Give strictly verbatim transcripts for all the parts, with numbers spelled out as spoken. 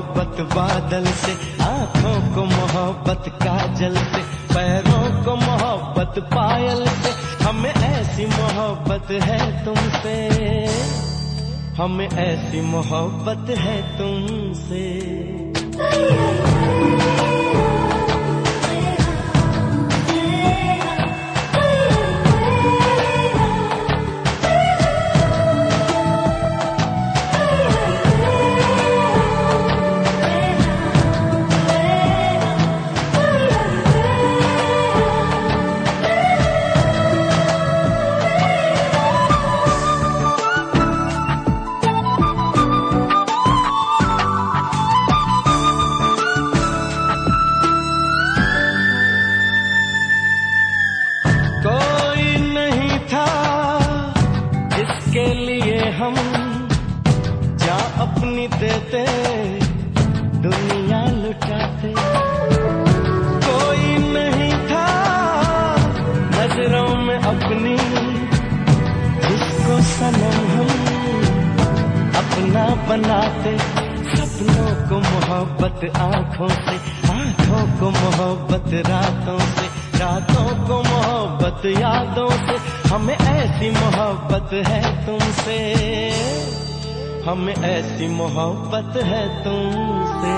मोहब्बत बादल से, आँखों को मोहब्बत काजल से, पैरों को मोहब्बत पायल से। हमें ऐसी मोहब्बत है तुमसे, हमें ऐसी मोहब्बत है तुमसे। के लिए हम जा अपनी देते, दुनिया लुटाते। कोई नहीं था नजरों में अपनी, जिसको सनम हम अपना बनाते। सपनों को मोहब्बत आँखों से, आँखों को मोहब्बत रातों से, रातों को मोहब्बत यादों से। हमें ऐसी मोहब्बत है तुमसे, हमें ऐसी मोहब्बत है तुमसे।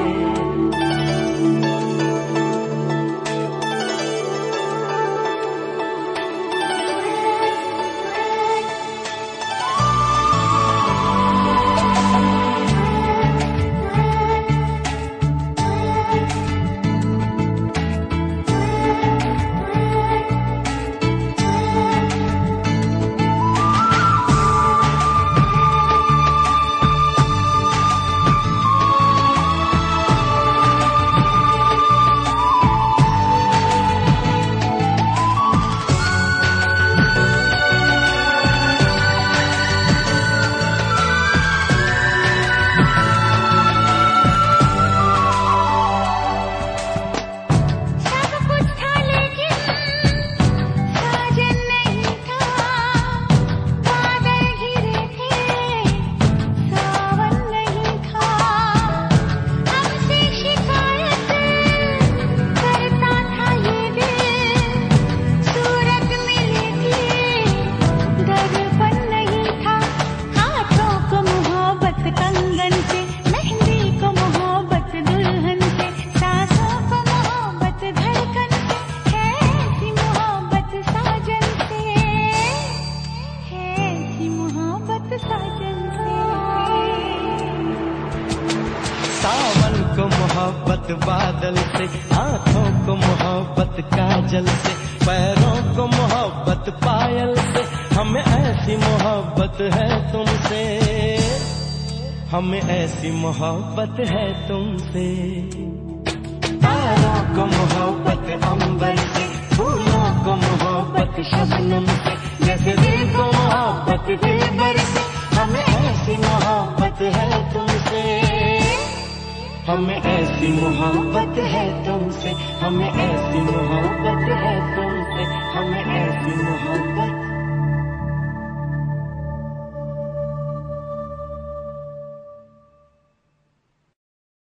सावन को मोहब्बत बादल से, आँखों को मोहब्बत काजल से, पैरों को मोहब्बत पायल से। हमें ऐसी मोहब्बत है तुमसे, हमें ऐसी मोहब्बत है तुमसे। तारों को मोहब्बत अंबर से, फूलों को मोहब्बत शबनम से, जैसे दिल को मोहब्बत दिलबर से। हमें ऐसी मोहब्बत है तुमसे, हमें ऐसी मोहब्बत है तुमसे, हमें ऐसी मोहब्बत है तुमसे, हमें ऐसी मोहब्बत